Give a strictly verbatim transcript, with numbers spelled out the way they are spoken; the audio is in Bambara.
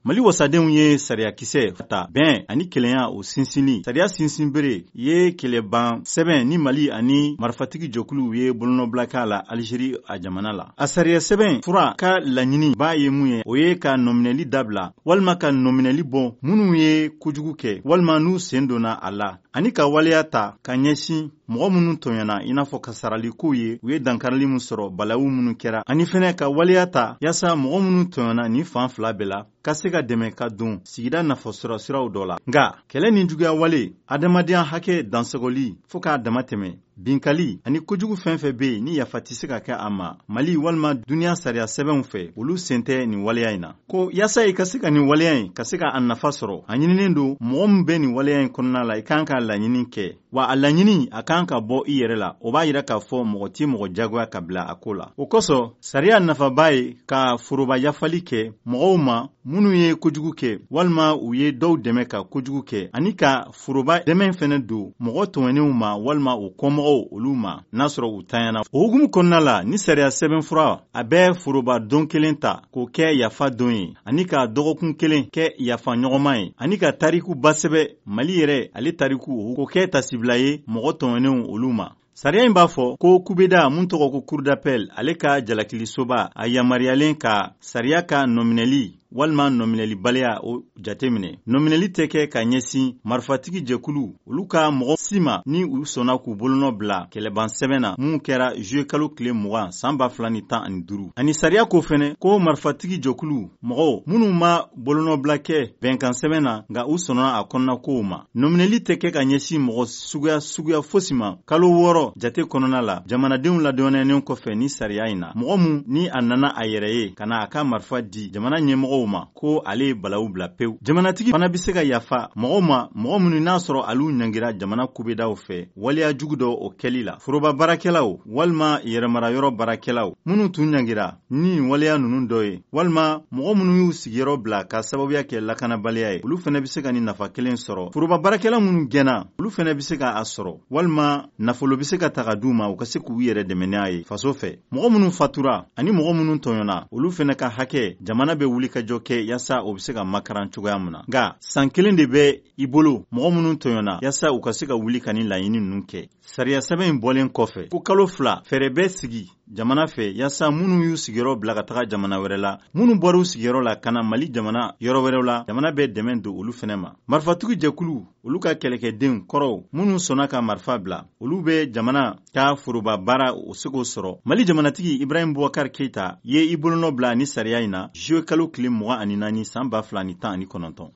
Mali wasadenw ye sariya kisɛ ta bɛn ani kelenya o sinsinni sariya sinsinbere ye kɛlɛban sɛbɛn ni Mali ani marifatigi jɛkuluw ye bolonɔbila k'a la Algérie a jamana la. A sariya sɛbɛn fura ka laɲini b'a ye mun ye o ye ka nɔminɛli dabila walima ka nɔminɛli bɔ minnu ye kojugu kɛ walima n'u sen donna a la ani ka waleya ta ka ɲɛsin mɔgɔ minnu tɔɲɔna i n'a fɔ kasaralikow ye u ye dankarili min sɔrɔ balawu minnu kɛra ani fɛnɛ ka waleya ta yaasa mɔgɔ minnu tɔɲɔna ni fan fila bɛɛ la ka se ka dɛmɛ ka don sigida nafasɔrɔ siraw dɔ la. Nga kɛlɛ ni juguya wale adamadenya hakɛ dansɔgɔli fɔɔ k'a dama tɛmɛ binkali ani kojugu fɛn fɛn be yen ni yafa tɛ se ka kɛ a ma Mali walima duniya sariya sɛbɛnw fɛ olu sen tɛ nin waleya in na. Ko yaasa i ka se ka nin waleya in ka se ka a nafa sɔrɔ a ɲininen don mɔgɔ min bɛ nin waleya in kɔnɔna la i kan ka laɲini kɛ wa a laɲini a kan ka bɔ i yɛrɛ la o b'a yira k'a fɔ mɔgɔ ti mɔgɔ jagoya ka bila a ko la. O kosɔn sariya nafaba ye ka foroba yafali kɛ mɔgɔw ma minnu ye kojugu kɛ walima u ye dɔw dɛmɛ ka kojugu kɛ ani ka foroba dɛmɛ fɛnɛ don mɔgɔ tɔɲɔnenw ma walima u kɔmɔgɔw olu ma n'a sɔrɔ u tanyana. O hukumu kɔnɔna la ni sariya sɛbɛnfura a bɛ foroba don kelen ta k'o kɛ yafa don ye ani ka dɔgɔkun kelen kɛ yafa ɲɔgɔnma ye ani ka tariku basɛbɛ Mali yɛrɛ ale tariku k'o kɛ tasibila ye mɔgɔ tɔɲɔnenw olu ma. Sariya in b'a fɔ ko kubeda mun tɔgɔ ko cour d'appel ale ka jalakilisoba a yamariyalen ka sariya ka nɔminɛli walima nɔminɛli baliya o jateminɛ. Nɔminɛli tɛ kɛ ka ɲɛsin marifatigi jɛkulu olu ka mɔgɔ si ma ni u sɔnna k'u bolonɔ bila kɛlɛban sɛbɛn na mun kɛra juillet kalo tile mugan san ba fila ni tan ani duuru. Ani sariya ko fɛnɛ ko marifatigi jɛkulu mɔgɔw minnu ma bolonɔbila kɛ bɛnkan sɛbɛn na nka u sɔnna a kɔnɔna kow ma. Nɔminɛli tɛ kɛ ka ɲɛsin mɔgɔ suguya suguya fosi ma kalo wɔɔrɔ jate kɔnɔna la jamanadenw ladɔnniyalen kɔfɛ ni sariya in na mɔgɔ mun ni a nana a yɛrɛ ye ka na a ka marifa di jamana ɲɛmɔgɔw ma ko ale ye balawu bila pewu. Jamanatigi fana bɛ se ka yafa mɔgɔw ma mɔgɔ minnu n'a sɔrɔ alu ɲangira jamana kubedaw fɛ waleya jugu dɔ o kɛli la. Foroba baarakɛlaw walima yɛrɛmarayɔrɔ baarakɛlaw minnu tun ɲangira ni waleya ninnu dɔ ye walima mɔgɔ minnu y'u sigiyɔrɔ bila ka sababuya kɛ lakanabaliya ye olu fana bɛ se ka ni nafa kelen sɔrɔ. Foroba baarakɛla minnu gɛnna olu fana bɛ se ka a sɔrɔ walima nafolo bɛ se ka taga d'u ma u ka se k'u yɛrɛ dɛmɛ n'a ye faso fɛ. Mɔgɔ minnu fatura ani mɔgɔ minnu tɔɲɔna olu fana ka hakɛ jamana bɛ wuli ka jɔ kɛ yaasa o bɛ se ka makaran cogoya min na. Nga san kelen de bɛ i bolo mɔgɔ minnu tɔɲɔna yaasa u ka se ka wuli ka ni laɲini ninnu kɛ. Sariya sɛbɛn in bɔlen kɔfɛ ko kalo fila fɛɛrɛ bɛ sigi jamana fɛ yaasa minnu y'u sigiyɔrɔ bila ka taga jamana wɛrɛ la minnu bɔra u sigiyɔrɔ la ka na Mali jamana yɔrɔ wɛrɛw la jamana bɛ dɛmɛ don olu fɛnɛ ma. Marifatigi jɛkulu olu ka kɛlɛkɛdenw kɔrɔw minnu sɔnna ka marifa bila olu bɛ jamana ka foroba baara o se k'o sɔrɔ. Mali jamanatigi Ibrahim Boubacar Keita ye i bolonɔ bila ni sariya in na juillet kalo tile mugan ani naani san ba fila ni tan ani kɔnɔntɔn.